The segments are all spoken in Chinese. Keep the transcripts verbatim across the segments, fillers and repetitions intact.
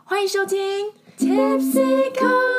欢迎收听 Tipsy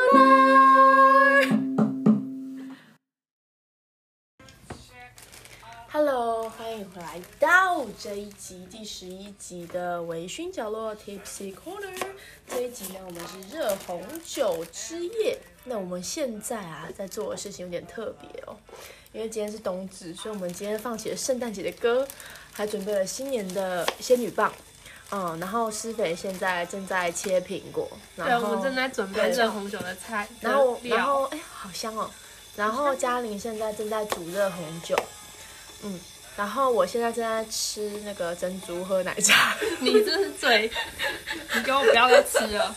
Corner。Hello， 欢迎回来到这一集第十一集的微醺角落 Tipsy Corner。这一集呢，我们是热红酒之夜。那我们现在啊，在做的事情有点特别哦，因为今天是冬至，所以我们今天放起了圣诞节的歌，还准备了新年的仙女棒。嗯，然后施肥现在正在切苹果，然后对，我们正在准备热红酒的菜， 然后然后哎，好香哦！然后嘉玲现在正在煮热红酒，嗯，然后我现在正在吃那个珍珠喝奶茶。 你这是罪，你给我不要再吃了，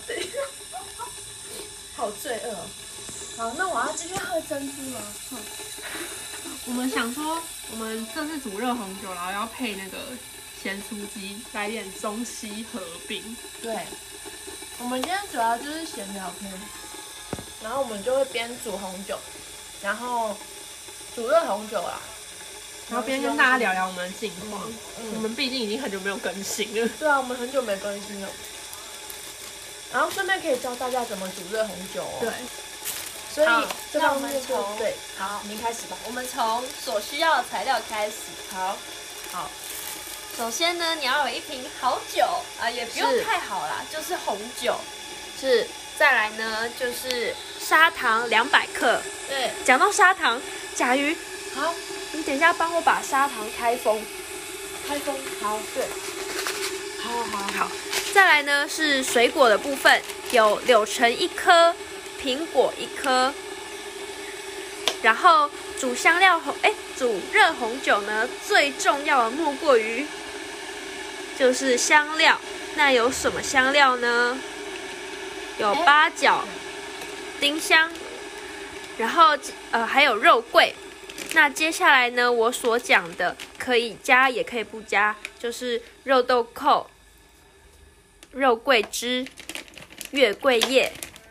好罪恶哦！好，那我要继续喝珍珠吗？嗯， 我们想说，我们这次煮热红酒，然后要配那个咸酥鸡，来点中西合并。 对，我们今天主要就是闲聊天，然后我们就会边煮红酒，然后煮热红酒啦， 然后边跟大家聊聊我们的近况。 嗯， 我们毕竟已经很久没有更新了。 对啊，我们很久没更新了。然后顺便可以教大家怎么煮热红酒哦。 对。 所以这那方面我们从对， 好， 您开始吧。 我们从所需要的材料开始。 好， 好。首先呢，你要有一瓶好酒啊，也不用太好啦，就是红酒。 是。 再来呢，就是砂糖两百克。 对。 讲到砂糖，甲鱼， 好， 你等一下帮我把砂糖开封。 开封。好，对。好好好。再来呢是水果的部分，有柳橙一颗。苹果一颗，然后煮香料红，哎，煮热红酒呢，最重要的莫过于就是香料。那有什么香料呢？有八角、丁香，然后呃还有肉桂。那接下来呢，我所讲的可以加也可以不加，就是肉豆蔻、肉桂枝、月桂叶。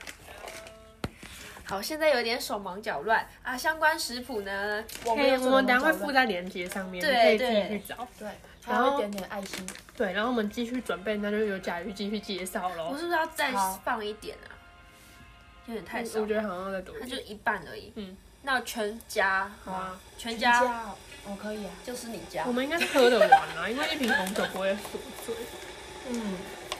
好，现在有点手忙脚乱啊！相关食谱呢， 我们我们等下会附在链接上面， 对， 你可以自己去找。 对，然后一点点爱心。 对，然后我们继续准备，那就由甲鱼继续介绍咯。 我是不是要再放一点啊？有点太少。 我觉得好像要再多一点。 它就一半而已。 嗯， 那全加。 好啊， 全加。 我可以啊。 就是你加。 我们应该是喝得完啊，因为一瓶红酒不会锁嘴。 嗯。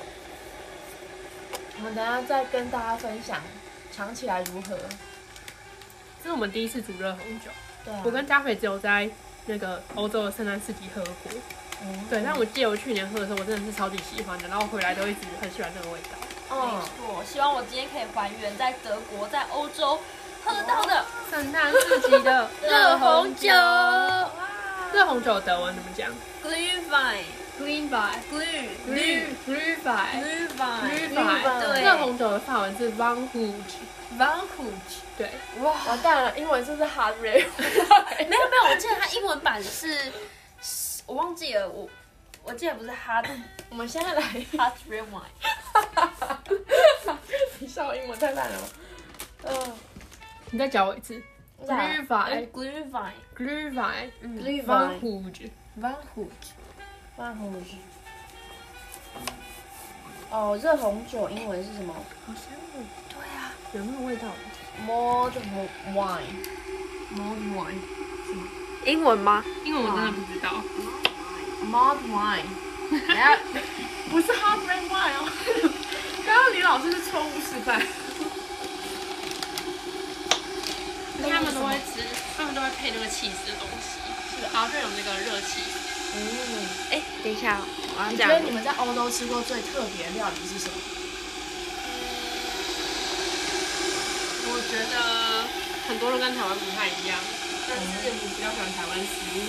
我们等下再跟大家分享。尝起来如何？ 这是我们第一次煮热红酒。 对、啊， 我跟嘉斐只有在那个欧洲的圣诞市集喝过。嗯，对，但我记得我去年喝的时候，我真的是超级喜欢的，然后回来都一直很喜欢这个味道。 没错，希望我今天可以还原在德国、在欧洲喝到的圣诞市集的热红酒。 热红酒德文怎么讲 ？Glühwein。Glühwein。Glühwein。Glühwein。对。 热红酒的法文是 Weinhut。Weinhut。对。 哇，完蛋了，英文是不是 hard red？ 没有没有，我记得它英文版是，我忘记了，我我记得不是 hard。 我们现在来 hard red wine。 你笑我英文太烂了。嗯、呃， 你再教我一次。Glühwein。 Glühwein。 Glühwein。 Glühwein。 Weinhut。哦，热红酒英文是什么？ 好香哦。 对啊， 有没有味道 ？Mulled wine。Mulled wine。 英文吗？ 英文我真的不知道。 Mulled wine。等下，不是 hard red wine 哦。刚刚李老师是错误示范。 他们都会吃，他们都会配那个起司的东西，是的，然后就有那个热起司。 嗯， 哎，等一下，我要讲。你觉得你们在欧洲吃过最特别的料理是什么？ 我觉得很多都跟台湾不太一样，但是我比较喜欢台湾食物。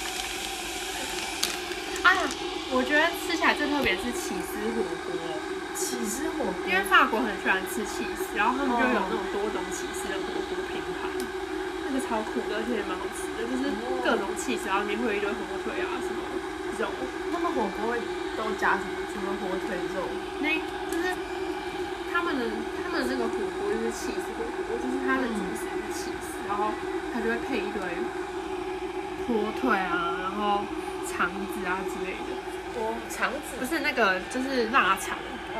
啊，我觉得吃起来最特别是起司火锅。 起司火锅， 因为法国很喜欢吃起司，然后他们就有那种多种起司的火锅拼盘，那个超酷的，而且也蛮好吃的，就是各种起司，然后里面会有一堆火腿啊什么肉。 他们火锅会都加什么？什么火腿肉？ 那就是他们的他们的那个火锅就是起司火锅，就是它的主食是起司，然后它就会配一堆火腿啊，然后肠子啊之类的。 哦，肠子不是那个，就是腊肠。 哦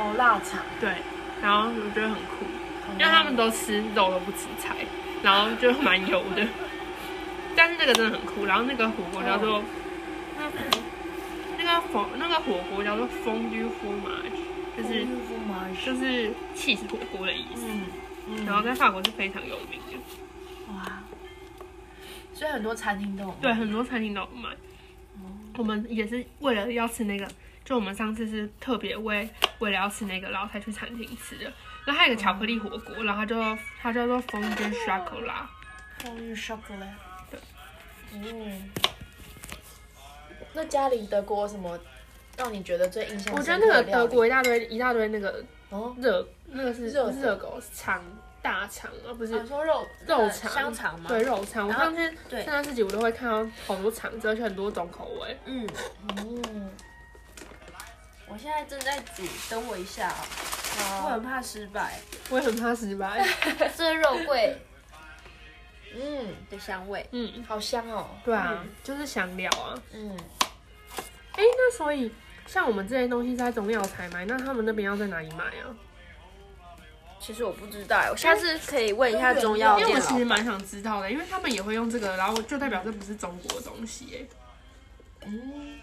哦，腊肠， 对，然后我觉得很酷，因为他们都吃肉都不吃菜，然后就蛮油的，但是那个真的很酷。然后那个火锅叫做、哦、那个火那个火锅叫做 fondue fromage， 就是就是起司火锅的意思。嗯嗯、然后在法国是非常有名的。 哇！所以很多餐厅都有卖。 对，很多餐厅都有卖。嗯、我们也是为了要吃那个，就我们上次是特别为为了要吃那个，然后才去餐厅吃的。然后还有一个巧克力火锅，然后它就它叫做 fondue chocolat。fondue chocolat。对。嗯。那嘉玲德国什么让你觉得最印象深刻的？ 我觉得那个德国一大堆一大堆那个热、哦、那个是热热狗肠大肠啊，不是、 啊、说肉肉肠香肠吗？ 对，肉肠。我上次圣诞市集我都会看到好多肠子，而且很多种口味。 嗯嗯。我现在正在煮，等我一下啊、喔！我很怕失败， 我也很怕失败。 这是肉桂，嗯的香味， 嗯，好香哦。 对啊，嗯、就是香料啊。 嗯。 哎、欸，那所以像我们这些东西在中药材买，那他们那边要在哪里买啊？ 其实我不知道，我下次可以问一下中药店。 因为我其实蛮想知道的，因为他们也会用这个，然后就代表这不是中国的东西哎、欸。嗯。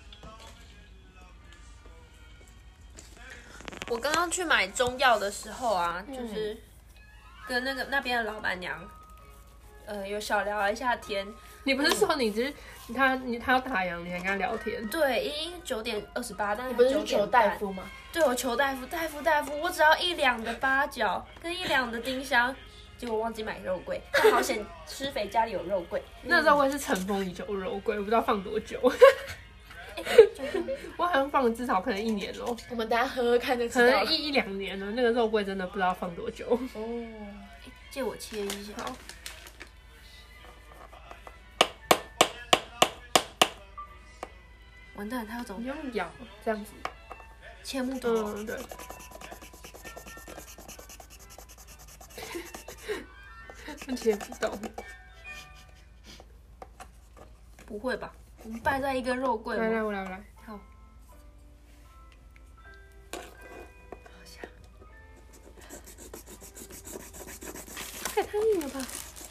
我刚刚去买中药的时候啊，嗯、就是跟那个那边的老板娘，呃，有小聊了一下天。 你不是说你只是他你他要打烊，你还跟他聊天？ 对，因为九点二十八，但是你不是求大夫吗？ 对，我求大夫，大夫大夫，我只要一两的八角跟一两的丁香，结果忘记买肉桂，但好险施肥家里有肉桂。 那肉桂是尘封已久肉桂，我不知道放多久。我好像放了至少可能一年咯， 我们大家喝喝看就知道了。 了。 可能一一两年了，那个肉桂真的不知道放多久。 哦，借我切一下。好。完蛋，他要怎么？ 你用咬这样子， 切木头。 嗯，对。他切不动。 不会吧？我们掰在一根肉桂吗？ 来来，我来我来。 好。好香。 也太硬了吧！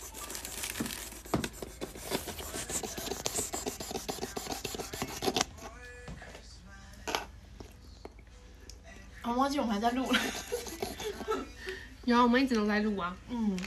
我忘记我们还在录了。 有啊，我们一直都在录啊。 嗯。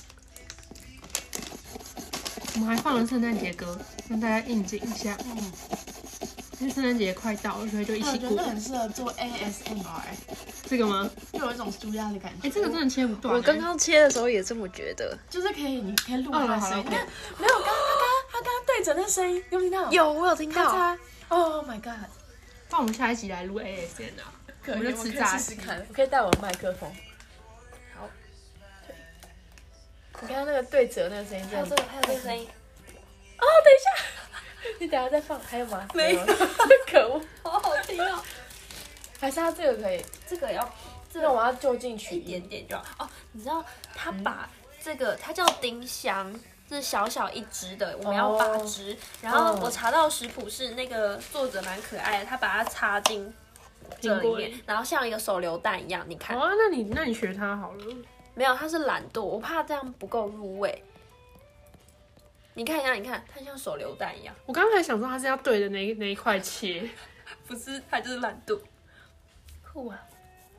我们还放了圣诞节歌，让大家应景一下。嗯。因为圣诞节快到了，所以就一起过。 我觉得很适合做 A S M R。 这个吗？ 就有一种舒压的感觉。 哎、欸，这个真的切不断、欸。 我刚刚切的时候也这么觉得。 就是可以，你可以录它的声音。 哦、 没有，刚刚他刚他刚刚对着那声音，有没有听到？ 有，我有听到。 Oh my god！ 那我们下一集来录 A S M R。 可以， 我们就吃炸试试看。我可以带我的麦克风。 好。 对。你刚刚那个对折那个声音， 还有这个，还有这个声音。 哦，等一下，你等下再放，还有吗？ 没有。 可恶， 好好听哦。 还是它这个可以？ 这个要， 这个我要就近取一点点就好。哦，你知道他把这个，它叫丁香，是小小一支的，我们要八支。哦、然后我查到食谱是那个作者蛮可爱的，他把它插进这里面，然后像一个手榴弹一样，你看。 哦，那你那你学它好了。 没有，他是懒惰，我怕这样不够入味。你看一下，你看，它像手榴弹一样。 我刚刚还想说它是要对着那那一块切， 不是，它就是懒惰。 酷啊！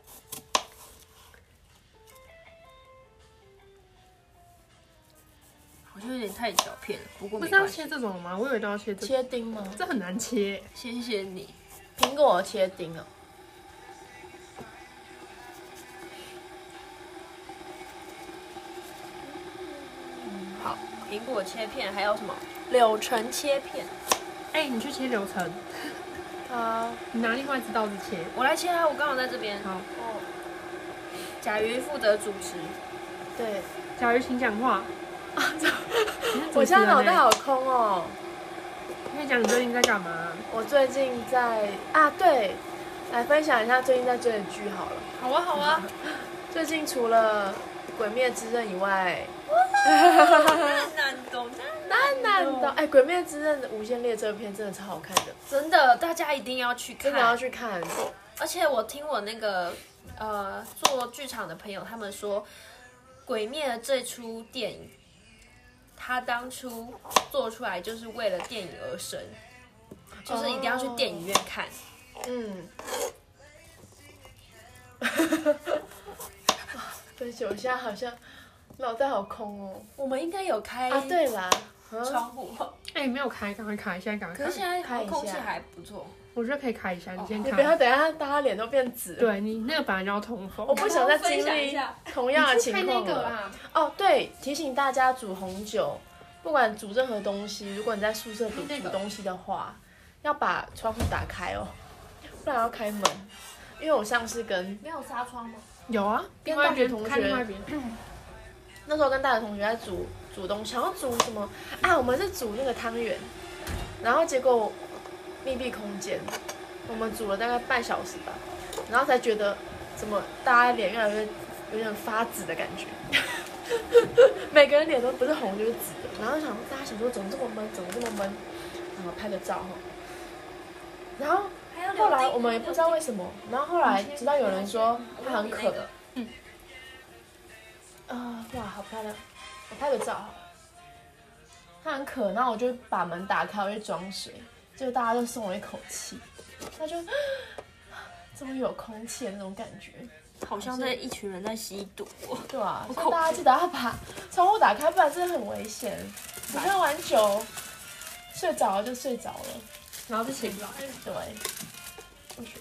好像有点太小片了，不过不是要切这种吗？我以为都要切这种。 切丁吗？ 这很难切。 谢谢你。 苹果切丁哦。 好，苹果切片，还有什么？柳橙切片。 哎、欸，你去切柳橙。 好。 你拿另外一只刀子切。 我来切啊，我刚好在这边。 好。 哦。甲鱼负责主持。 对。 甲鱼，请讲话。 啊！我现在脑袋好空哦。 你可以讲你最近在干嘛？ 我最近在啊，对，来分享一下最近在追的剧好了。 好啊，好啊。 最近除了《鬼灭之刃》以外， 难难懂， 难难懂。哎，《鬼灭之刃》的无限列车篇真的超好看的， 真的，大家一定要去看， 真的要去看。 而且我听我那个呃做剧场的朋友，他们说，《鬼灭》的这出电影，它当初做出来就是为了电影而生，就是一定要去电影院看。 嗯。对不起，我现在好像脑袋好空哦。 我们应该有开啊，对啦， 窗户， 哎、没有开，赶快开，现在赶快开。 可是现在开一下空气还不错。 我觉得可以开一下，你先你开。 不要等一下大家脸都变紫了。 对你那个本来就要通风。 我不想再经分享历一下同样的情开况了。 那个啦。 哦，对，提醒大家煮红酒，不管煮任何东西，如果你在宿舍煮那个煮东西的话，要把窗户打开哦，不然要开门。因为我上次跟没有纱窗吗？ 有啊， 跟另外一边大学同学看另外一边。 那时候跟大学同学在煮煮东西，想要煮什么啊？我们是煮那个汤圆，然后结果密闭空间，我们煮了大概半小时吧，然后才觉得怎么大家脸越来越有点发紫的感觉，每个人脸都不是红就是紫的，然后想大家想说怎么这么闷，怎么这么闷，然后拍个照哈，然后后来我们也不知道为什么，然后后来直到有人说他很渴。啊、哇，好漂亮！我拍个照好了。他很渴，然后我就把门打开，我就装水，结果大家都松了一口气，他就终于有空气的那种感觉， 好像在一群人在吸毒。 对啊，所以大家记得要把窗户打开，不然真的很危险。你看完酒，睡着了就睡着了， 然后就起不来。 对，不许。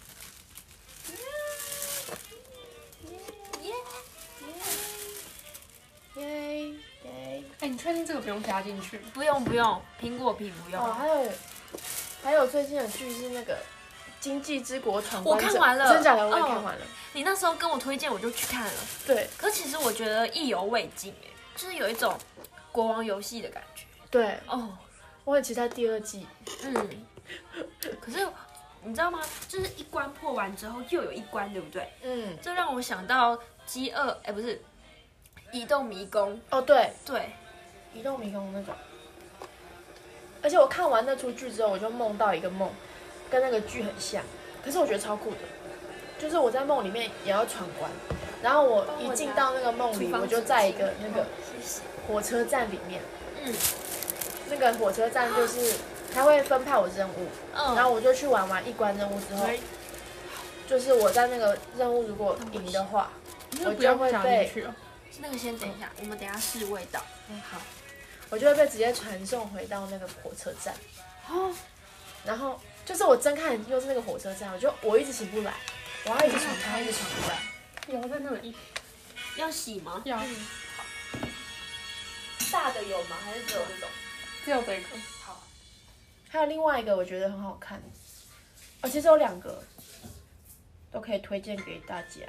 耶耶！ 哎，你确定这个不用加进去？ 不用不用，苹果皮不用。 哦，还有还有最近的剧是那个《经济之国闯关者》， 我看完了真假的我也看完了。 你那时候跟我推荐，我就去看了。 对可其实我觉得意犹未尽，哎，就是有一种国王游戏的感觉。 对， 哦， 我很期待第二季。 嗯。可是你知道吗？就是一关破完之后又有一关，对不对？ 嗯， 这让我想到《饥饿》，哎，不是。移动迷宫哦，对， 对， 移动迷宫那种。而且我看完那出剧之后，我就梦到一个梦，跟那个剧很像，可是我觉得超酷的，就是我在梦里面也要闯关，然后我一进到那个梦里，我就在一个那个火车站里面， 嗯， 那个火车站就是他会分派我任务， 嗯， 然后我就去玩完一关任务之后，就是我在那个任务如果赢的话，我就会被。 那个先等一下，我们等一下试味道。 嗯，好，我就会被直接传送回到那个火车站。哦，然后就是我睁开眼睛又是那个火车站，我就我一直起不来，我要一直闯开，一直闯不来。 有在那里。 要洗吗？ 要。 嗯，好。大的有吗？还是只有这种？ 只有这个。 好。 还有另外一个我觉得很好看，哦，其实有两个都可以推荐给大家。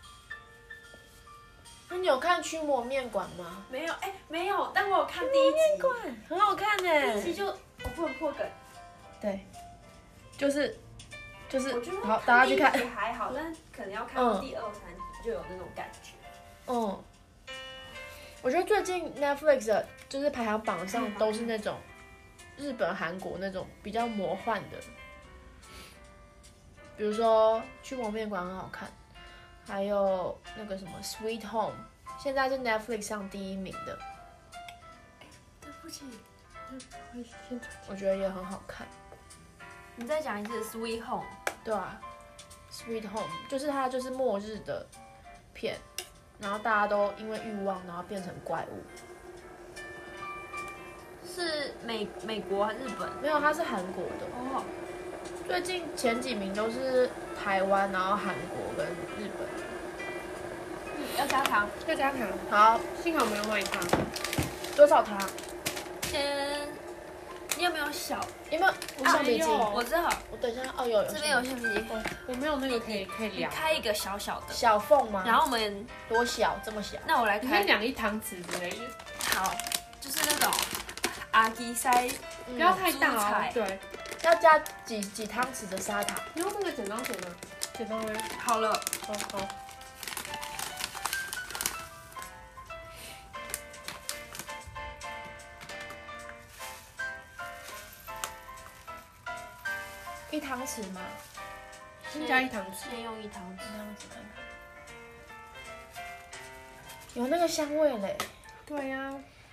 那你有看《驱魔面馆》吗？ 没有，哎，没有，但我有看第一集， 面馆很好看呢。 第一集就我不能破梗。 对，就是就是， 我觉得好，大家去看。 第一集还好，但可能要看到第二三集就有那种感觉。 嗯，我觉得最近 Netflix 的就是排行榜上都是那种日本、韩国那种比较魔幻的，比如说《驱魔面馆》很好看。还有那个什么 Sweet Home， 现在是 Netflix 上第一名的。 对不起， 我觉得也很好看。 你再讲一次 Sweet Home。 对啊 ，Sweet Home 就是它就是末日的片，然后大家都因为欲望，然后变成怪物。 是美美国还是日本？ 没有，它是韩国的。 哦。 最近前几名都是台湾，然后韩国跟日本。 嗯，要加糖， 要加糖。 好， 幸好没有买糖。 多少糖？ 先，你有没有小？ 有没有橡皮筋？ 我知道。 我等一下，哦有有。 这边有橡皮筋。 我没有那个可以可以量。 开一个小小的。 小缝吗？ 然后我们多小？这么小？ 那我来开。 你可以量一汤匙之类的。 好，就是那种阿基塞， 不要太大哦。对。 要加几几汤匙的砂糖？ 你用那个剪刀剪的，剪刀嘞。 好了， 好好。 一汤匙吗？ 先加一汤匙， 先用一汤匙。 这样子看看，有那个香味嘞。 对呀、啊。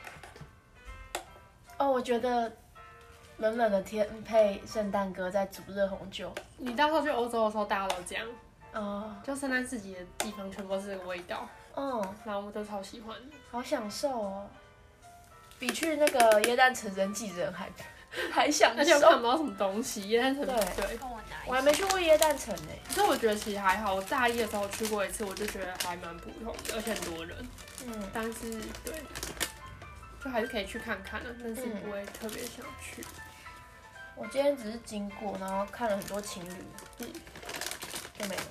哦，我觉得冷冷的天配圣诞歌，再煮热红酒。 你到时候去欧洲的时候，大家都这样。 哦， 就圣诞市集的地方全部都是这个味道。 嗯， 然后我们都超喜欢的。 好享受哦，比去那个耶诞城人挤人还还享受。 而且我看不到什么东西，耶诞城对对。 帮我拿一下。 我还没去过耶诞城呢。 可是我觉得其实还好，我大一的时候去过一次，我就觉得还蛮普通的，而且很多人。 嗯， 但是对，就还是可以去看看的，但是不会特别想去。 我今天只是经过，然后看了很多情侣，嗯，就没了。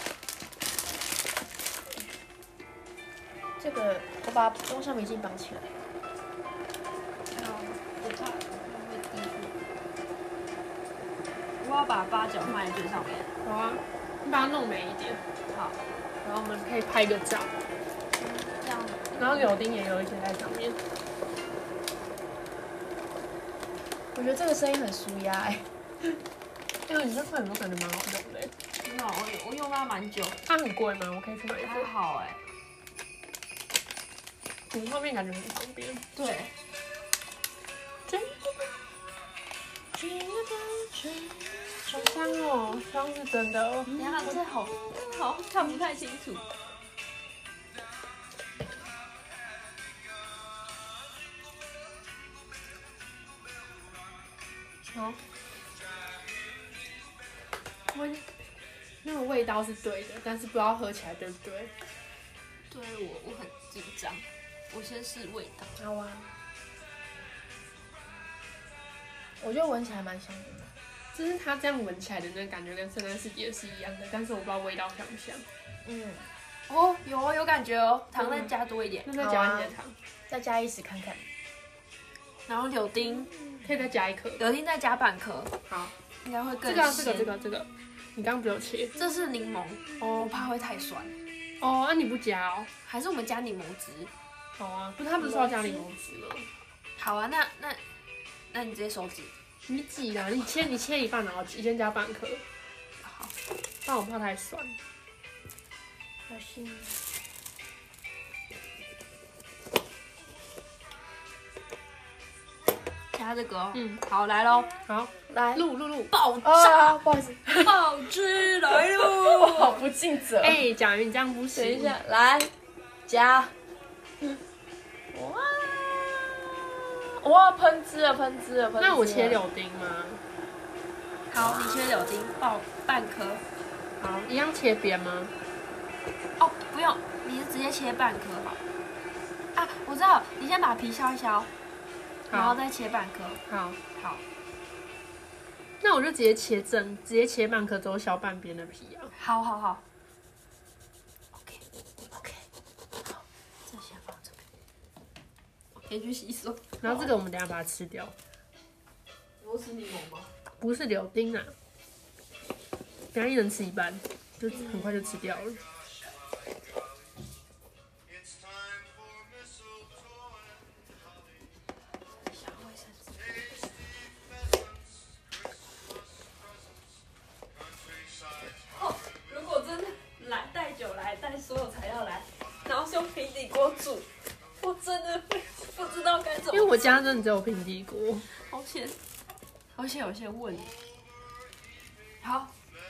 这个我把用橡皮筋绑起来。 我怕会滴入。我要把八角放在最上面。 好啊，你把它弄美一点。 好， 然后我们可以拍个照， 这样。 然后柳丁也有一些在上面。 我觉得这个声音很舒压哎。 因为你这款都感觉蛮好用的。 真的，我我用它蛮久。 它很贵吗？我可以去买一还个。 好哎。 煮泡面感觉很方便。 对。 真的。好香哦，香是真的哦。 等一下，这好好看不太清楚。 好。味那个味道是对的，但是不知道喝起来对不对。 对我我很紧张，我先试味道。 好啊。我觉得闻起来蛮香的。 就是它这样闻起来的那个感觉跟圣诞市集是一样的，但是我不知道味道像不像。 嗯。 哦，有哦，有感觉哦，糖再加多一点。 那再加一些糖， 再加一匙看看。 然后柳丁可以再加一颗。 柳丁再加半颗。 好。 应该会更这个鲜。 这个这个这个，你刚刚不有切？ 这是柠檬，哦，我怕会太酸。 哦，那、啊、你不加哦？ 还是我们加柠檬汁？ 好啊，不是他不是说要加柠檬汁吗？ 好啊，那那那你直接手指。 你挤啦，你切你切一半，然后挤，先加半颗。 好， 但我怕太酸。 小心。 加这个哦。 嗯， 好，来喽。 好， 来， 录录录， 爆炸！ 哦、不好意思， 爆汁来我好喽！ 不尽责。 哎、欸，贾云你这样不行。 等一下，来加。哇！哇，喷汁了，喷汁了，喷汁了。 那我切柳丁吗？ 好，你切柳丁，爆半颗。 好，一样切边吗？ 哦，不用，你是直接切半颗好。啊，我知道，你先把皮削一削，然后再切半颗。 好， 好。 那我就直接切正，直接切半颗之后削半边的皮啊。 好好好。OK OK， 好，这先放这边。可以去洗手。 然后这个我们等一下把它吃掉。 螺丝柠檬吗？ 不是柳丁啊，等一下一人吃一半，就很快就吃掉了。 哦，如果真的来带酒来，带所有材料来，然后是用平底锅煮，我真的会不知道该怎么。 因为我家真的只有平底锅。 好险，好险，有些问。好。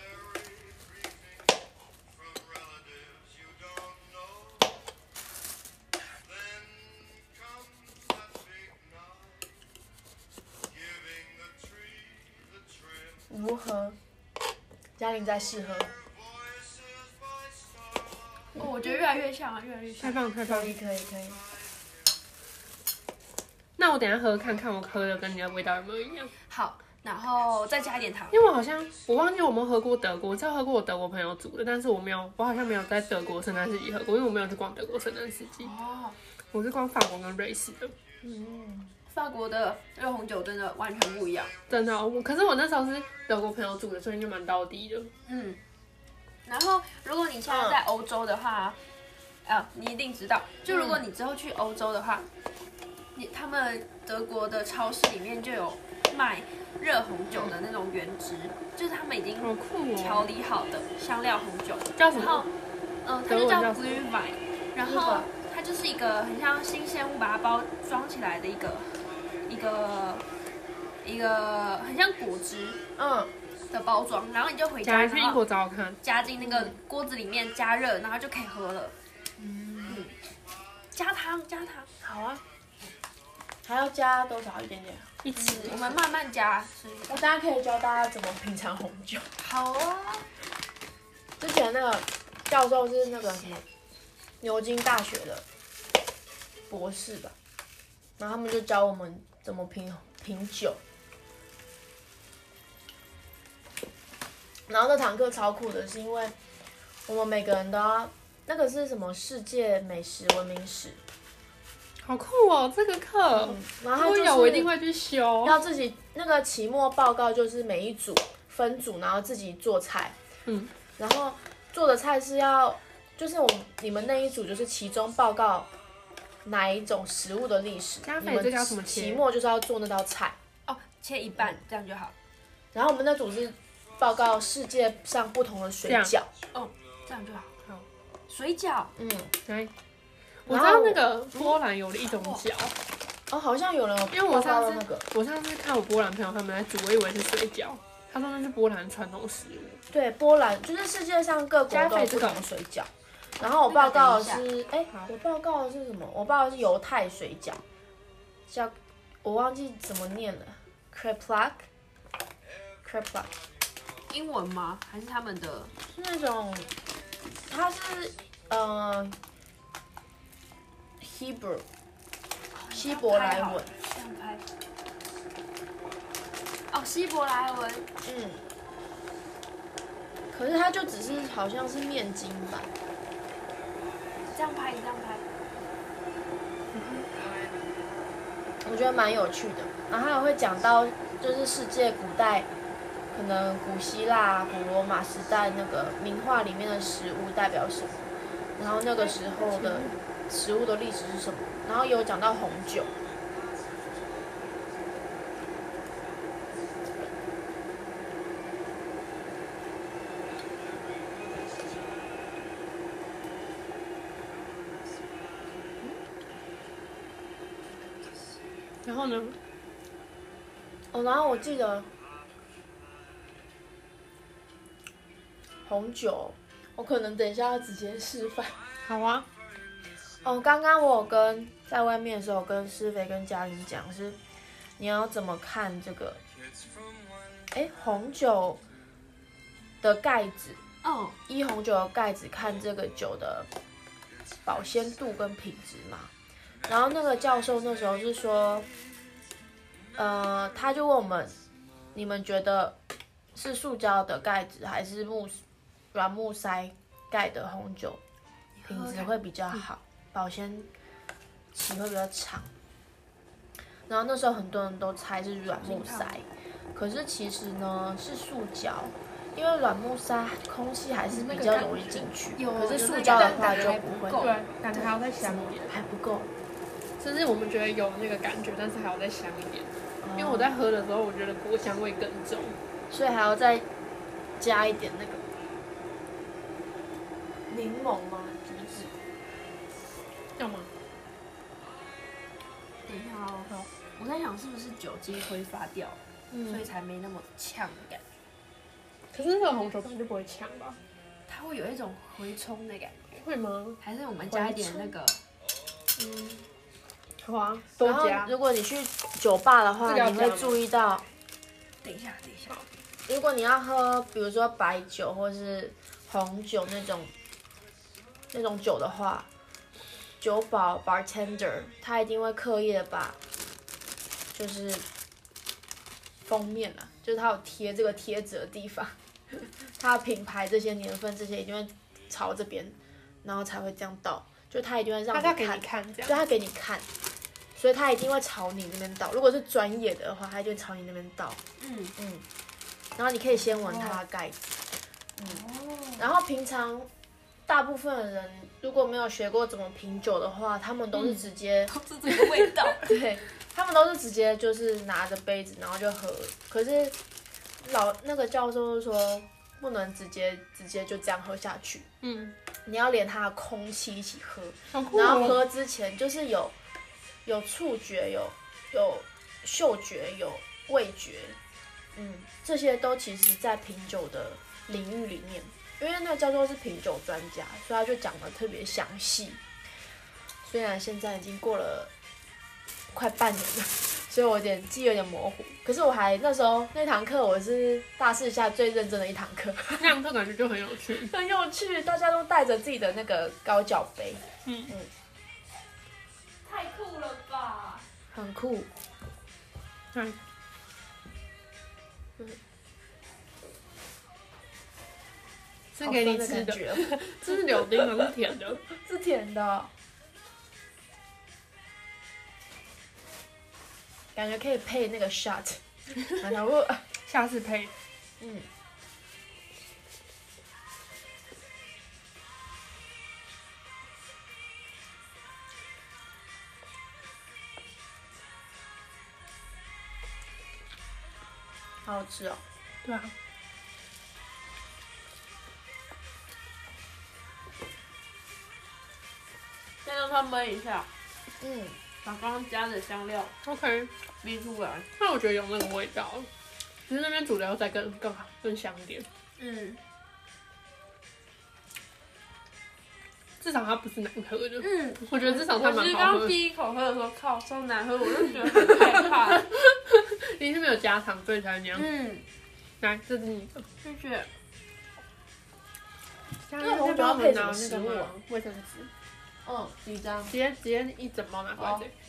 如何？嘉玲在试喝。 哦，我觉得越来越像了，越来越像。 太棒太棒可！以可以可以。 那我等一下喝看看，我喝的跟你的味道有没有一样？ 好，然后再加一点糖。 因为我好像我忘记我们喝过德国，我知道喝过我德国朋友煮的，但是我没有，我好像没有在德国圣诞市集喝过，因为我没有去逛德国圣诞市集。 哦。 我是逛法国跟瑞士的。 嗯。 法国的热红酒真的完全不一样。 真的、哦，我可是我那时候是德国朋友煮的，所以就蛮到底的。 嗯。然后，如果你现在在欧洲的话，嗯、啊，你一定知道，就如果你之后去欧洲的话，你他们德国的超市里面就有卖热红酒的那种原汁，就是他们已经好酷调哦！ 理好的香料红酒， 叫什然后么？ 嗯，它就叫德文叫什么 Glühwein，然后它就是一个很像新鲜物把它包装起来的一个一个一个很像果汁嗯， 的包装，然后你就回家， 假如去英然后国找找看。 加进那个锅子里面加热，然后就可以喝了。嗯，加糖加糖， 好啊。还要加多少一点点？ 一起。 我们慢慢加。 我大家可以教大家怎么品尝红酒。 好啊。 之前那个教授是那个什么牛津大学的博士吧，然后他们就教我们怎么品品酒。然后那堂课超酷的，是因为我们每个人都要，那个是什么世界美食文明史， 好酷哦，这个课。 嗯，然后如果他就是有我一定会去修。 要自己那个期末报告，就是每一组分组，然后自己做菜。 嗯， 然后做的菜是要，就是我你们那一组就是期中报告哪一种食物的历史， 加菲你们这个要怎么切期末就是要做那道菜。 哦，切一半这样就好。 然后我们那组是报告世界上不同的水饺。 哦，这样就好。 好， 水饺。 嗯， 来，我知道那个波兰有的一种饺， 哦，好像有人有因为我报告上次到那个， 我上次看我波兰朋友他们在煮，我以为是水饺，他说那是波兰传统食物。 对，波兰就是世界上各国都有不同的水饺。然后我报告的是，哎、我报告的是什么？我报告的是犹太水饺，叫我忘记怎么念了 c r e p l a k c r e p l a k 英文吗？还是他们的？ 是那种，它是呃 Hebrew 希伯来文， 这样拍。哦，希伯来文。 嗯，可是它就只是好像是面筋吧。 这样拍，这样拍。 我觉得蛮有趣的，然后还有会讲到就是世界古代，可能古希腊、古罗马时代那个名画里面的食物代表什么，然后那个时候的食物的历史是什么，然后也有讲到红酒。 然后呢？ 哦，然后我记得红酒，我可能等一下要直接示范。 好啊。 哦，刚刚我有跟在外面的时候，跟施肥跟嘉玲讲是，你要怎么看这个？哎，红酒的盖子， 哦， 依红酒的盖子看这个酒的保鲜度跟品质嘛。然后那个教授那时候是说，呃，他就问我们，你们觉得是塑胶的盖子还是木软木塞盖的红酒品质会比较好，保鲜期会比较长？然后那时候很多人都猜是软木塞，可是其实呢是塑胶。因为软木塞空气还是比较容易进去，可是塑胶的话就不会。 对，感觉还要再香一点， 还不够。 甚至我们觉得有那个感觉，但是还要再香一点。因为我在喝的时候，我觉得果香味更重， 所以还要再加一点那个柠檬吗？橘子？ 要吗？ 等一下哦， 好， 我在想是不是酒精挥发掉， 嗯所以才没那么呛的感觉。 可是那个红酒本来就不会呛吧？ 它会有一种回冲的感觉， 会吗？ 还是我们加一点那个？ 嗯，好啊，多然后加。 如果你去酒吧的话，你会这个要加吗注意到， 等一下，等一下。 如果你要喝，比如说白酒或是红酒那种那种酒的话，酒保 bartender 他一定会刻意的把就是封面啊，就是他有贴这个贴纸的地方，他的品牌这些年份这些一定会朝这边，然后才会这样倒，就他一定会让他给你看， 你看这样。 对，他给你看，所以他一定会朝你那边倒。如果是专业的话，他就会朝你那边倒。 嗯嗯，然后你可以先闻它的盖子，嗯，然后平常大部分的人如果没有学过怎么品酒的话，他们都是直接、 都是这个味道。 对，他们都是直接就是拿着杯子然后就喝。可是老那个教授就说不能直接直接就这样喝下去， 嗯， 你要连它的空气一起喝， 好酷哦。 然后喝之前就是有有触觉、有有嗅觉、有味觉，嗯，这些都其实在品酒的领域里面。因为那个教授是品酒专家，所以他就讲得特别详细。虽然现在已经过了快半年了，所以我有点记忆有点模糊。可是我还那时候那堂课我是大四下最认真的一堂课， 那堂课感觉就很有趣， 很有趣，大家都带着自己的那个高脚杯， 嗯嗯， 太酷了吧！ 很酷。 对，是给你吃的， 好酸感觉这是柳丁的，是甜的。 是甜的，感觉可以配那个 shot， 然后下次配。 嗯，好好吃哦。 对啊， 先让它焖一下， 嗯， 把刚刚加的香料 OK， 逼出来。 那我觉得有那个味道，其实那边煮的要再更更好、更香一点。 嗯至少它不是难喝的。 嗯， 我觉得至少它我其实蛮好喝的。 刚第一口喝的时候，靠，超难喝，我就觉得很害怕。 你是没有加糖，所以才那样。 嗯， 来，这是你的。 谢谢。 那那红酒要配什么食物啊？ 卫生纸， 嗯，几张？ 直接直接一整包拿过来哦这里。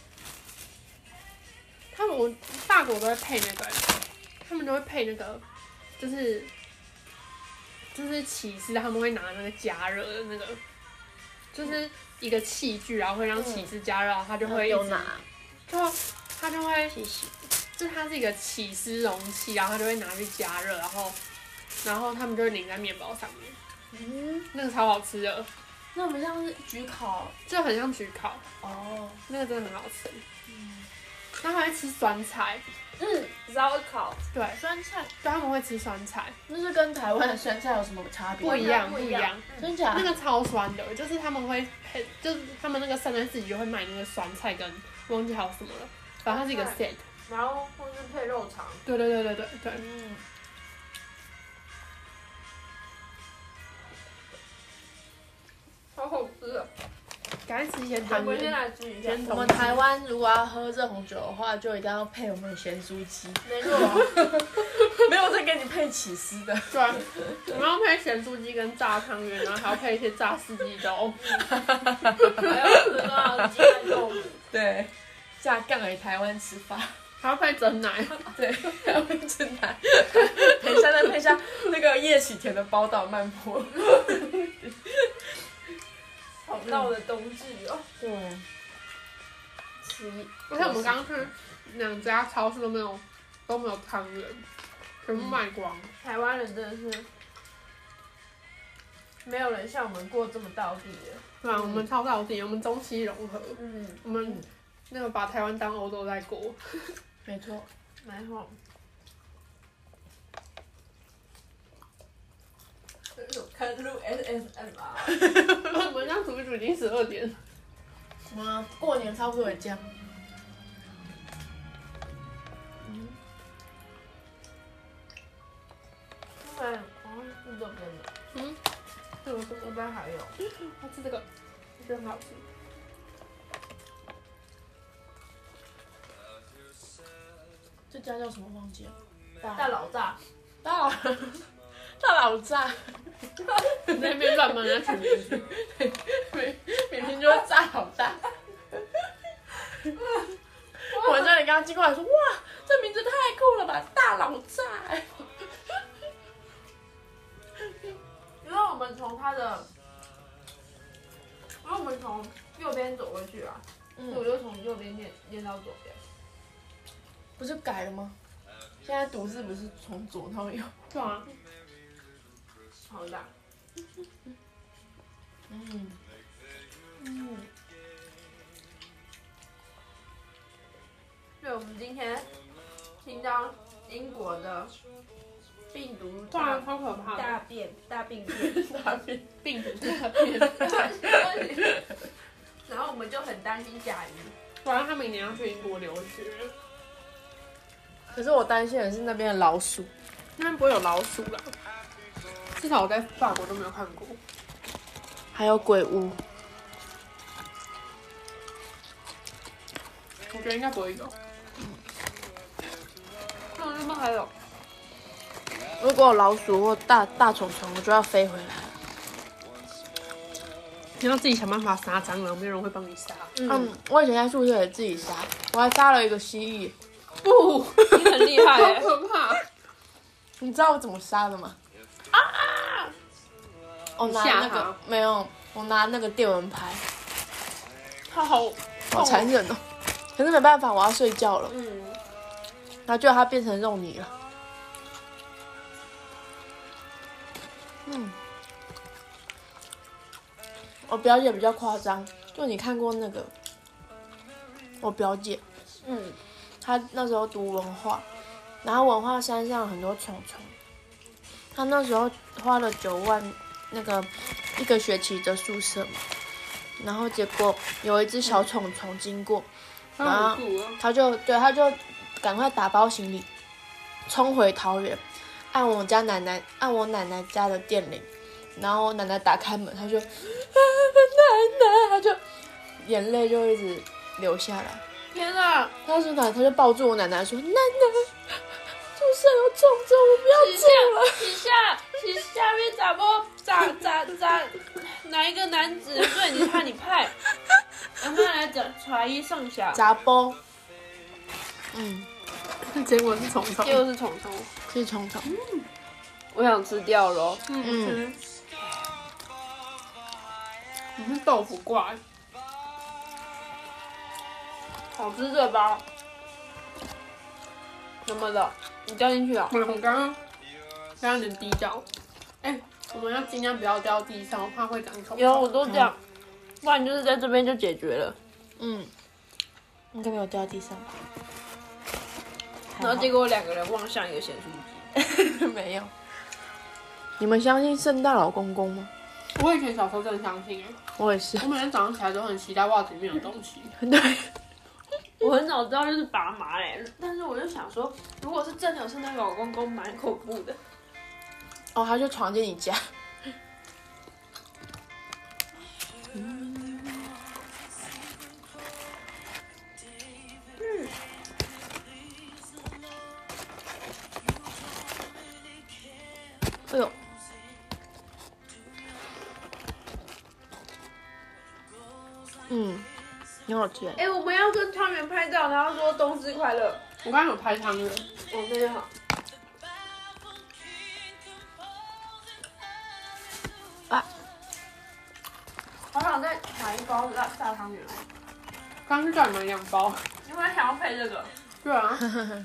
他们我法国都会配那个，他们都会配那个，就是就是起司，他们会拿那个加热的那个，就是一个器具，然后会让起司加热，然后它就会一直有拿， 就它就会谢谢。 就是它是一个起司容器，然后它就会拿去加热，然后然后他们就会淋在面包上面， 嗯， 那个超好吃的， 那我们像是焗烤就很像焗烤， 哦。 那个真的很好吃。然后还会吃酸菜， 嗯，烧烤对， 酸菜， 对，他们会吃酸菜， 那是跟台湾的酸菜有什么差别？ 不一样，不一不一样样。 真假？ 那个超酸的，就是他们会配，就是他们那个圣诞市集就会卖那个酸菜跟忘记还有什么了，反正它是一个 set。 然后或是配肉肠。 对对对对对对。 嗯， 好好吃啊！ 赶紧吃一些我汤们先圆。 来吃一下。 先我们台湾如果要喝热红酒的话，就一定要配我们的咸酥鸡， 没错， 没有再给你配起司的。 对，我们要配咸酥鸡跟炸汤圆，然后还要配一些炸四季豆。 还要吃到鸡蛋豆腐。 对，下杠来台湾吃法。 还要配真奶。 对，还要配真奶。等一下再配下那个叶启田的宝岛慢坡。 好闹的冬至哦。 对。吃。 而且我们刚刚去两家超市都没有都没有汤圆，全部卖光。 台湾人真的是，没有人像我们过这么道地的。 对啊，我们超到底，我们中西融合， 嗯， 我们那个把台湾当欧洲在过。 没错。 没错。看录 S S M R。 我们这样煮一煮已经十二点了。 我们过年差不多也这样。 对，好像是这边的。 嗯，这个是这边还有。 我吃这个，我觉得很好吃。 这家叫什么忘记了？ 大老炸。 大老大老炸， 在那边乱帮人家取名字。 每每天就会炸好大。我叫你刚刚经过来说，哇，这名字太酷了吧，大老炸！ 因为我们从它的，因为我们从右边走过去啊，所以我嗯， 就从右边念念到左边。 不是改了吗？现在读字不是从左到右？ 对啊， 好大。 嗯嗯， 对，我们今天听到英国的病毒哇， 大超可怕的！ 大变大病变大便。 病毒大变， 然后我们就很担心甲鱼。 反正他明年要去英国留学， 可是我担心的是那边的老鼠。 那边不会有老鼠啦，至少我在法国都没有看过。 还有鬼屋。 我觉得应该不会有。那那边还有， 如果有老鼠或大大虫虫，我就要飞回来。 你要自己想办法杀蟑螂，没有人会帮你杀。 嗯，我以前在宿舍也自己杀，我还杀了一个蜥蜴。 不， 你很厉害好耶！ 可怕！ 你知道我怎么杀的吗？啊！我拿那吓他个没有，我拿那个电蚊拍， 它好好残忍哦。可是没办法，我要睡觉了。 嗯， 然后结果它变成肉泥了。嗯，我表姐比较夸张，就你看过那个，我表姐， 嗯， 她那时候读文化，然后文化山上有很多虫虫，她那时候花了九万那个一个学期的宿舍嘛，然后结果有一只小虫虫经过， 它然后很酷啊！ 他就对他就赶快打包行李，冲回桃园，按我家奶奶按我奶奶家的电铃，然后我奶奶打开门，他就啊奶奶，他就眼泪就一直流下来。 天哪！ 他说奶，他就抱住我奶奶说：“奶奶，宿舍有虫虫，我不要住了。 洗下洗下面咋不咋咋咋哪一个男子对你看你派，让他来找传一上”下， 杂包，嗯， 结果是虫虫， 又是虫虫， 是虫虫， 我想吃掉了。 嗯嗯， 你是豆腐挂， 好吃这包，怎么了？你掉进去了？ 我刚刚刚刚有点低调。哎、我们要尽量不要掉地上，我怕会长虫虫。 有，我都这样，不然就是在这边就解决了。 嗯，应该没有掉地上吧？ 然后结果两个人望向一个咸酥鸡。 没有。你们相信圣诞老公公吗？ 我以前小时候真的相信哎， 我也是。 我每天早上起来都很期待袜子里面有东西。 对。 我很早知道就是拔麻嘞，但是我就想说，如果是真的有圣诞老公公，蛮恐怖的。 哦，他就闯进你家。 嗯， 哎呦，嗯，很好吃哎。 哎、我们要跟汤圆拍照，然后说冬至快乐。 我刚刚有拍汤圆， 哦，那就好。 啊， 好想再买一包大大汤圆哦。 刚刚是叫你们两包。 你们想要配这个？ 对啊。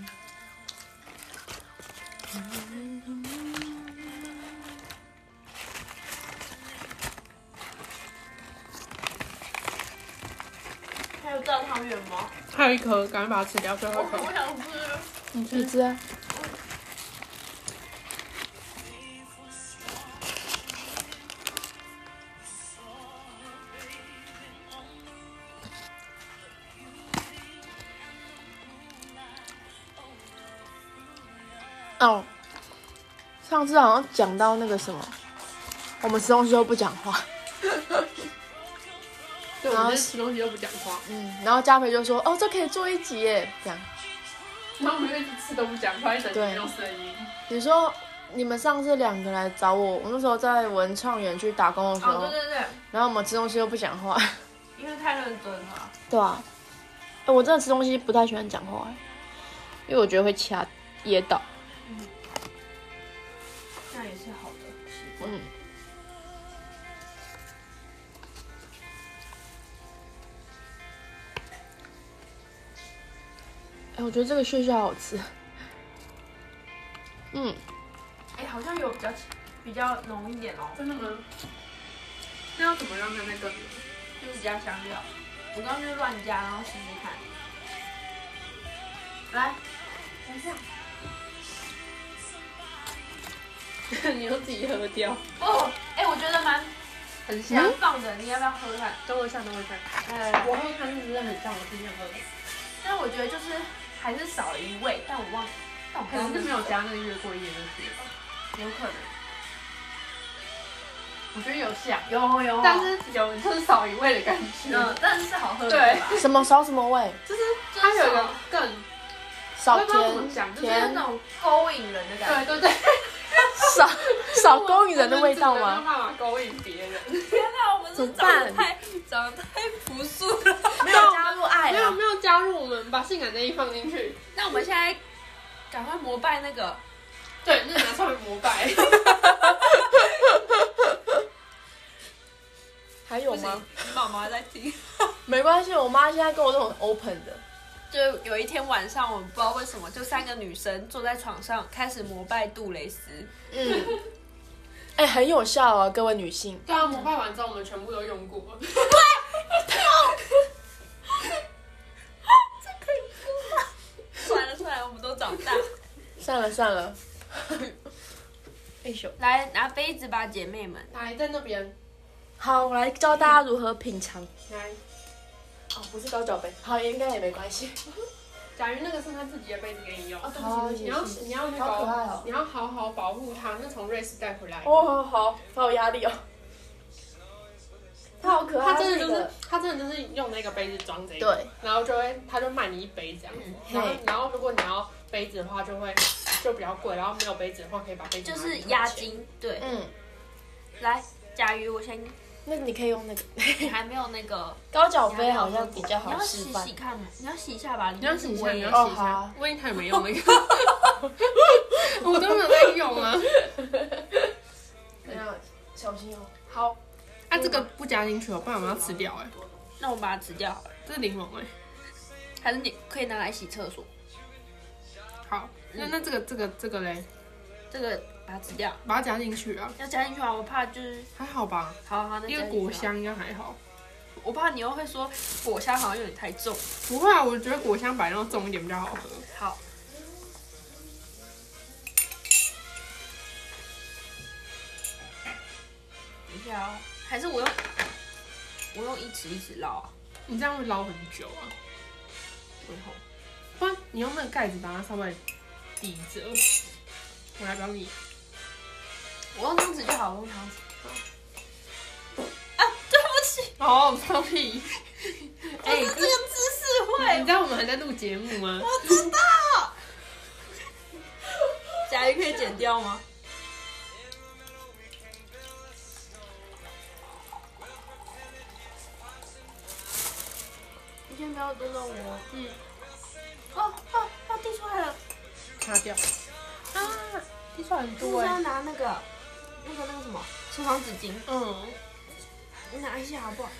还有炸汤圆吗？ 还有一颗，赶快把它吃掉，最后一颗。 我想吃。 你你吃啊。哦，上次好像讲到那个什么，我们吃东西都不讲话。 对，我们吃东西都不讲话， 嗯，然后嘉培就说：“哦，这可以做一集耶。”这样。 然后我们就一直吃都不讲话，一整集对没有声音。 你说你们上次两个来找我，我那时候在文创园区打工的时候， 哦，对对对， 然后我们吃东西都不讲话。 因为太认真了。 对啊，欸我真的吃东西不太喜欢讲话，因为我觉得会掐噎到。 那也是好的习惯。 嗯。哎、我觉得这个屑屑好好吃。嗯， 哎、好像有比较比较浓一点哦。 真的吗？ 那要怎么让它再更浓？ 就是加香料，我刚刚就是乱加，然后试试看。来，等一下。 你要自己喝掉。 哦，哎、欸，我觉得蛮很香， 蛮棒的，你要不要喝看？ 等我一下，等我一下。 哎、 我喝看是不是很像我之前喝的？ 但是我觉得就是还是少了一味，但我忘，但我可能是没有加那个月桂叶那些吧， 有可能。 我觉得有像， 有有， 但是有就是少一味的感觉。 嗯，但是是好喝的。 对， 什么少什么味？ 就是它有一个更少甜甜那种勾引人的感觉。 对对对。 少少勾引人的味道吗？ 没有办法勾引别人。 天哪，我们是长得太长得太朴素了， 没有加入爱没有没有加入我们把性感内衣放进去。 那我们现在赶快膜拜那个， 对，那拿上面膜拜。 还有吗？ 妈妈在听。 没关系，我妈现在跟我都很 open 的。 就有一天晚上，我们不知道为什么，就三个女生坐在床上开始膜拜杜蕾斯。 嗯，哎、欸，很有效啊，各位女性。 对啊，膜拜完之后我们全部都用过了。 对，这可以哭吗？算了算了，我们都长大。 算了算了。哎呦， 来拿杯子吧，姐妹们。 来，在那边。 好，我来教大家如何品尝。 来。 哦，不是高脚杯，好，应该也没关系。 假如那个是他自己的杯子给你用， 哦，对不起， 你要你要那个， 好可爱哦， 你要好好保护它，那从瑞士带回来。 哦，好，好有压力哦。它好可爱， 它真的就是它真的就是用那个杯子装这个，对，然后就会它就卖你一杯这样，然后然后如果你要杯子的话就会就比较贵，然后没有杯子的话可以把杯子就是押金，对，嗯，来，假如我先。 那你可以用那个， 你还没有那个高脚杯好像比较好示范。 你要洗洗看，你要洗一下吧。 你要洗一下，你要洗一下。万一他也没用那个，我都没有在用啊。 你要小心哦。好， 啊，这个不加进去哦，不然我们要吃掉哎。 那我把它吃掉好了。 这是柠檬哎， 还是你可以拿来洗厕所。 好，那那这个这个这个嘞？ 这个把它吃掉， 把它加进去啊！ 要加进去啊！我怕就是还好吧。 好好，那因为果香应该还好。 我怕你又会说果香好像有点太重。 不会啊，我觉得果香摆那种重一点比较好喝。 好。等一下哦，还是我用我用一匙一匙捞啊？ 你这样会捞很久啊。 会后， 不然你用那个盖子把它稍微抵着。我来帮你， 我用汤匙就好，我用汤匙。啊，对不起。 哦，放屁！ 哎、欸，这个姿势会。 你知道我们还在录节目吗？ 我知道。甲鱼可以剪掉吗？你先不要动到我。嗯。哦哦哦，滴出来了。 擦掉。啊，滴出来很多哎！是要拿那个、那个、那个什么厨房纸巾？ 嗯， 你拿一下好不好？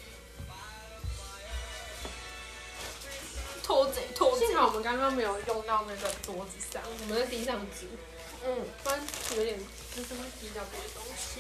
偷贼，偷贼！ 幸好我们刚刚没有用到那个桌子上，我们在地上煮。嗯，不然有点就是会滴到别的东西。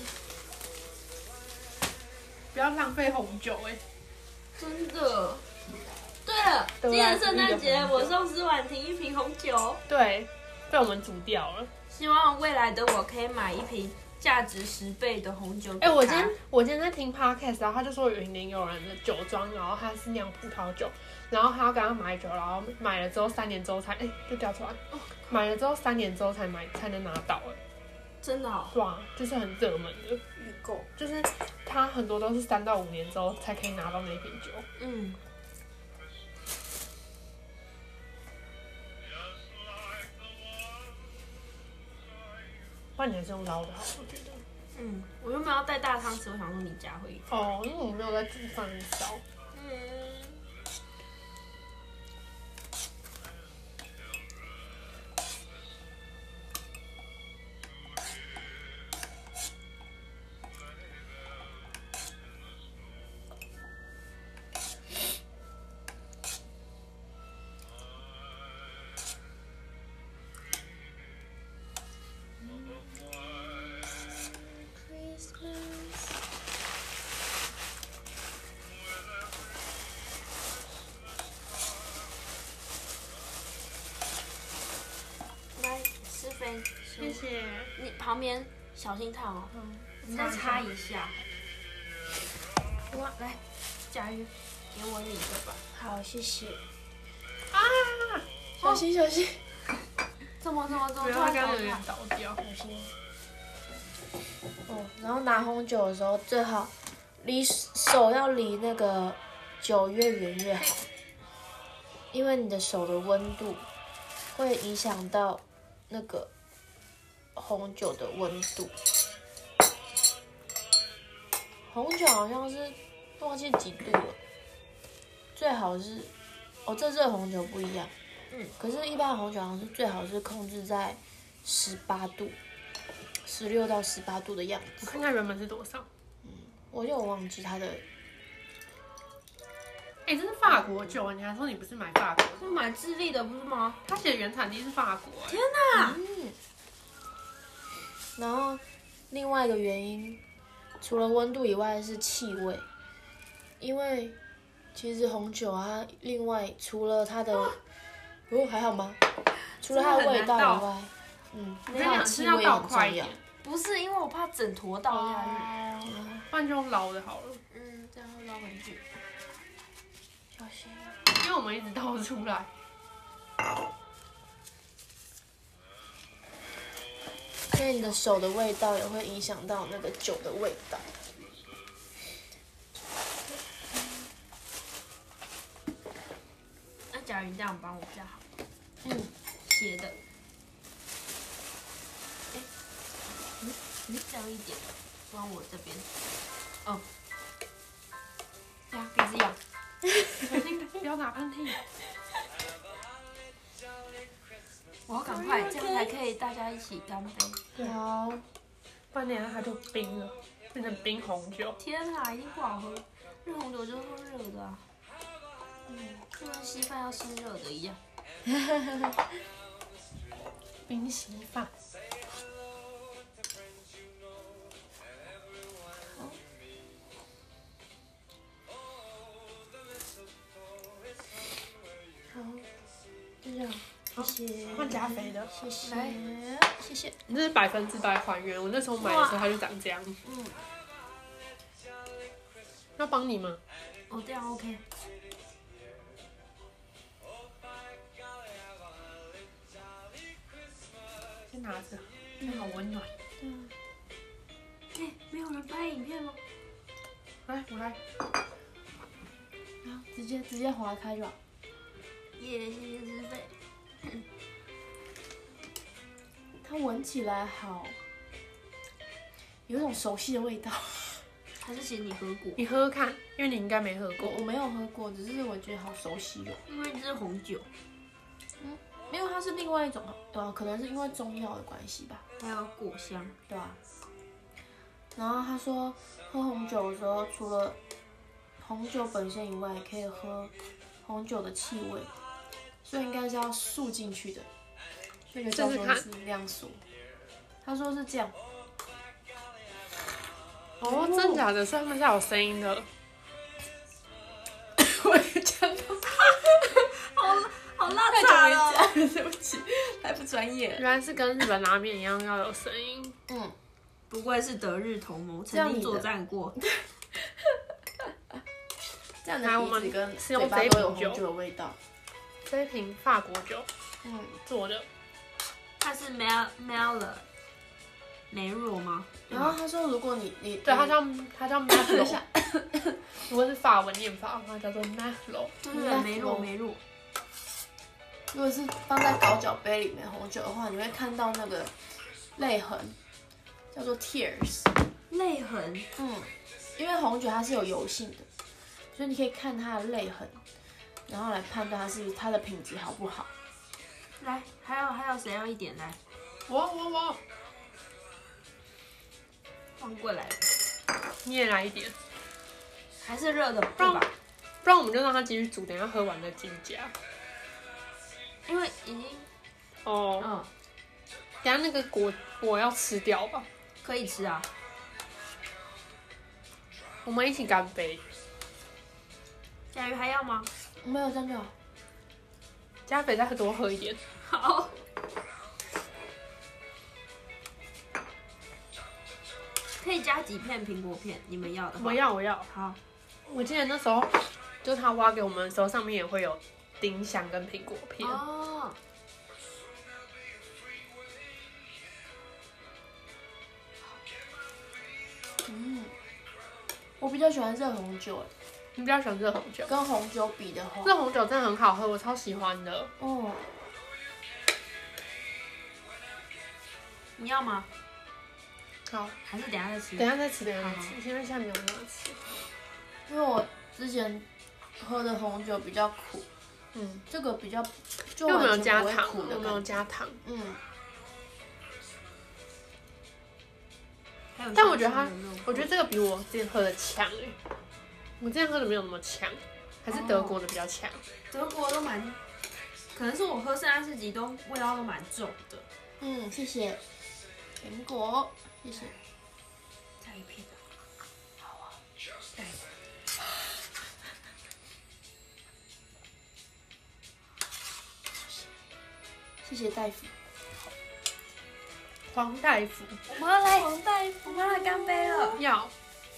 不要浪费红酒哎、欸！ 真的。对了，今年圣诞节我送施婉婷一瓶红酒。 对。被我们煮掉了。 希望未来的我可以买一瓶价值十倍的红酒。 哎、欸，我今天我今天在听 podcast， 然后他就说云林有人的酒庄，然后他是酿葡萄酒，然后他要跟他买酒，然后买了之后三年之后才哎、欸、就掉出来，哦、买了之后三年之后才买才能拿到哎。 真的、哦？ 对啊，就是很热门的预购， 就是他很多都是三到五年之后才可以拿到那瓶酒。嗯。不然你还是用捞的好，我觉得。 嗯，我原本要带大汤匙，我想说你家会有。 哦，因为我没有在煮饭烧。嗯。 杯， 谢谢。 你旁边小心烫哦。 嗯， 你再擦一下。哇，来，佳玉，给我你的吧。 好，谢谢。 啊！ 小心小心， 怎么怎么怎么不突然要刚刚有点倒下？ 倒掉。 小心。哦，然后拿红酒的时候最好离手要离那个酒越远越好，因为你的手的温度会影响到那个红酒的温度。红酒好像是忘记几度了，最好是哦，这热红酒不一样， 嗯， 可是，一般的红酒好像是最好是控制在十八度，十六到十八度的样子。 我看看原本是多少。 我有忘记它的， 哎、欸，这是法国酒，你还说你不是买法国的？ 是买智利的不是吗？ 它写原产地是法国、欸。 天哪！ 嗯。然后另外一个原因，除了温度以外是气味，因为其实红酒啊，另外除了它的，哦还好吗？除了它的味道以外，嗯， 我跟你讲， 它的气味吃要倒很重要快一点。， 不是，因为我怕整坨倒下去。 哦不然就用捞的好了， 嗯，这样会捞很久。 小心。 因为我们一直倒出来。 所以你的手的味道也会影响到那个酒的味道。 那假如你这样帮我比较好， 嗯， 斜的。哎，嗯嗯，这样一点，往我这边。哦， 对啊，鼻子痒。小心不要打喷嚏。 我要赶快，这样才可以大家一起干杯。 好， 不然等一下它就冰了，变成冰红酒。 天啊，一定不好喝。热红酒就是喝热的啊，嗯，就跟稀饭要生热的一样。 冰稀饭。 好，就这样，谢谢。 换加肥的。 谢谢来， 谢谢。 你这是百分之百还原，我那时候买的时候它就长这样。 嗯， 要帮你吗？ 哦，这样 OK。 先拿着，它好温暖。 嗯， 哎，没有人拍影片吗？ 来，我来。 好，直接直接划开就好。 耶，谢谢资费。 它闻起来好，有一种熟悉的味道。 还是嫌你喝过？ 你喝喝看，因为你应该没喝过。 我我没有喝过，只是我觉得好熟悉哦。 因为这是红酒， 没有，它是另外一种，对啊，可能是因为中药的关系吧， 还有果香。 对啊。然后他说，喝红酒的时候，除了红酒本身以外，也可以喝红酒的气味，所以应该是要漱进去的，那个叫做是酿素。他说是这样。 哦，真假的？所以他们是有声音的。 我也讲到， 好辣太久茶没了。 讲了，对不起，太不专业了。 原来是跟日本拉面一样要有声音。 嗯， 不愧是德日同盟， 这样你的曾经作战过。 这样的来我们鼻子跟是用嘴巴这一瓶酒都有红酒的味道。 这一瓶法国酒嗯， 做的， 它是 Mel Meller 梅若吗？ 然后他说，如果你你对，它你叫它叫 Merlot，如果是法文念法的话，叫做 Merlot。 对对对，梅若梅若。 如果是放在高脚杯里面红酒的话，你会看到那个泪痕，叫做 tears。 泪痕。 嗯，因为红酒它是有油性的，所以你可以看它的泪痕，然后来判断它是它的品质好不好。 来，还有还有谁要一点来？ 我我我， 放过来， 你也来一点， 还是热的， 不然对吧？ 不然我们就让它继续煮，等一下喝完再进加。 因为已经哦， 嗯等一下那个果果要吃掉吧， 可以吃啊。 我们一起干杯。 佳瑜还要吗？ 没有这样就好。 加肥再多喝一点。 好。 可以加几片苹果片，你们要的话。 我要我要。 好， 我记得那时候就是他挖给我们的时候，上面也会有丁香跟苹果片。 哦。 嗯，我比较喜欢热红酒， 你比较喜欢热红酒？ 跟红酒比的话， 热红酒真的很好喝，我超喜欢的。 哦， 你要吗？ 好， 还是等一下再吃？ 等一下再吃，等一下再好吃，因为现在没有办法吃。 因为我之前喝的红酒比较苦， 嗯， 这个比较就又没有完全不会加糖， 苦的又没有感觉。 加糖。 嗯， 还有但我觉得它像是那种， 我觉得这个比我之前喝的强哎，我之前喝的没有那么强，还是德国的比较强。 德国都蛮，可能是我喝圣诞市集都味道都蛮重的。 嗯，谢谢苹果，谢谢。 再一片。好啊。对。 谢谢大夫。 黄大夫我们要来， 黄大夫， 我们要来干杯了。 要，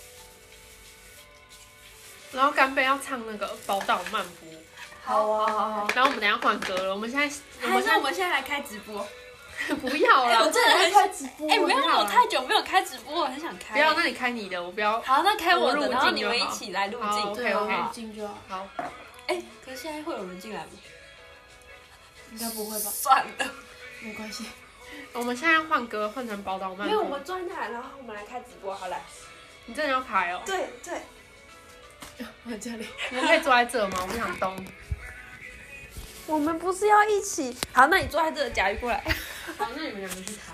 然后干杯要唱那个宝岛漫步， 好啊，好啊。 然后我们等一下换歌了，我们现在我还们现是我们现在来开直播？ 在不要哎，我了， 真的很开直播， 哎，没有， 不要我太久没有开直播，我很想开。 不要，那你开你的，我不要。 好，那开我我入的，然后境就好你们一起来入好境。 对啊， OK，OK 入境就好。 好， 哎，可是现在会有人进来吗？ 应该不会吧？ 算了， 没关系。 我们现在换歌，换成宝岛漫步。 没有，我们坐在那，然后我们来开直播，好来。 你真的要开哦？ 对对。 我在这里。 我们可以坐在这吗？我不想动。 我们不是要一起？好，那你坐在这，甲鱼过来。 好，那你们两个去开。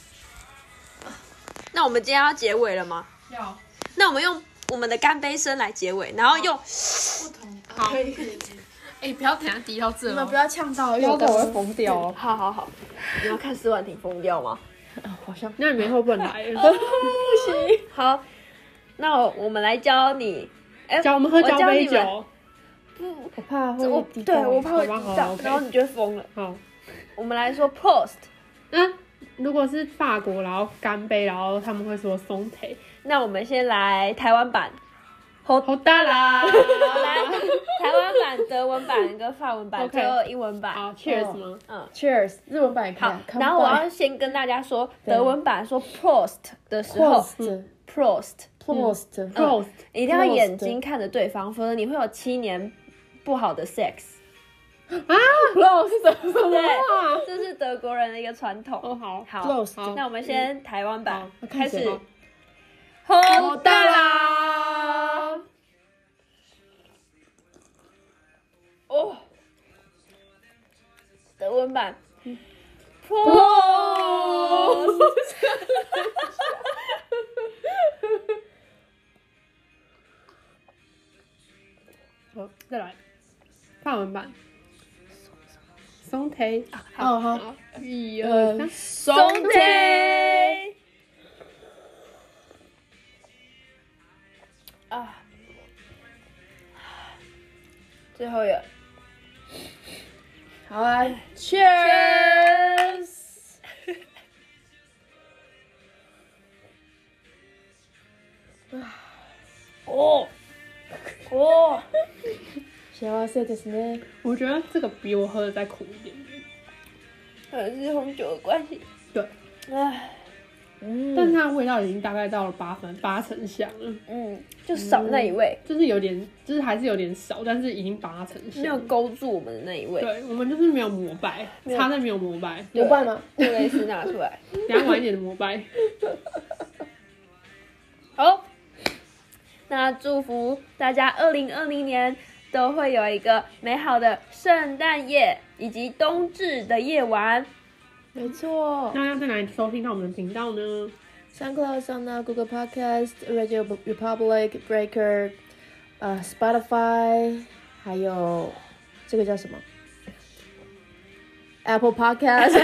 那我们今天要结尾了吗？ 要。 那我们用我们的干杯声来结尾，然后用不同。 好， 可以。哎，不要等下滴到这哦。 你们不要呛到，因为要不然我会我刚刚疯掉哦。 好好好，你要看思婉婷疯掉吗？ 好像那你们会不会来了？ 不行。好，那我们来教你，哎， 教我们喝交教你们。 杯酒。 我怕会我滴到对我怕会好吧好滴到， ，OK 然后你就会疯了。 好。 我们来说 Prost， 嗯，如果是法国，然后干杯，然后他们会说松腿。 那我们先来台湾版，好好大啦！ 来台湾版、德文版跟法文版， OK 最后英文版。 好，Cheers 吗？ 嗯， Cheers，日文版也可以好啊。。 然后我要先跟大家说，德文版说 Prost 的时候 Prost ，Prost Prost Prost 一定要眼睛看着对方，否则你会有七年不好的 sex。 啊 Prost 什么啊？ 这是德国人的一个传统。 哦，好， 好 Prost 那我们先台湾版好开始。 好好大啦！ 哦，德文版。 哦 Prost 好，再来，法文版。松腿。 哦好， 一二三， 松腿。啊，最后一个。 好啊，Cheers。 哦，哦， 幸せですね。 我觉得这个比我喝的再苦一点点。 可能是红酒的关系。 对， 唉， 嗯， 但是它的味道已经大概到了八分八成香了， 嗯，就少那一味， 就是有点，就是还是有点少，但是已经八成香。 没有勾住我们的那一味。 对，我们就是没有膜拜， 有差在没有膜拜， 膜拜吗？ 这个是拿出来。 等一下晚一点的膜拜。 好，那祝福大家二零二零年都会有一个美好的圣诞夜以及冬至的夜晚。 没错。 那要在哪里收听到我们的频道呢？ SoundCloud 上呢 ，Google Podcast、Radio Republic、Breaker、呃 Spotify，还有这个叫什么 ？Apple Podcast。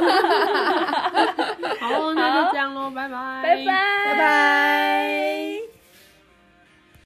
好，那就这样喽，拜拜， 拜拜， 拜拜。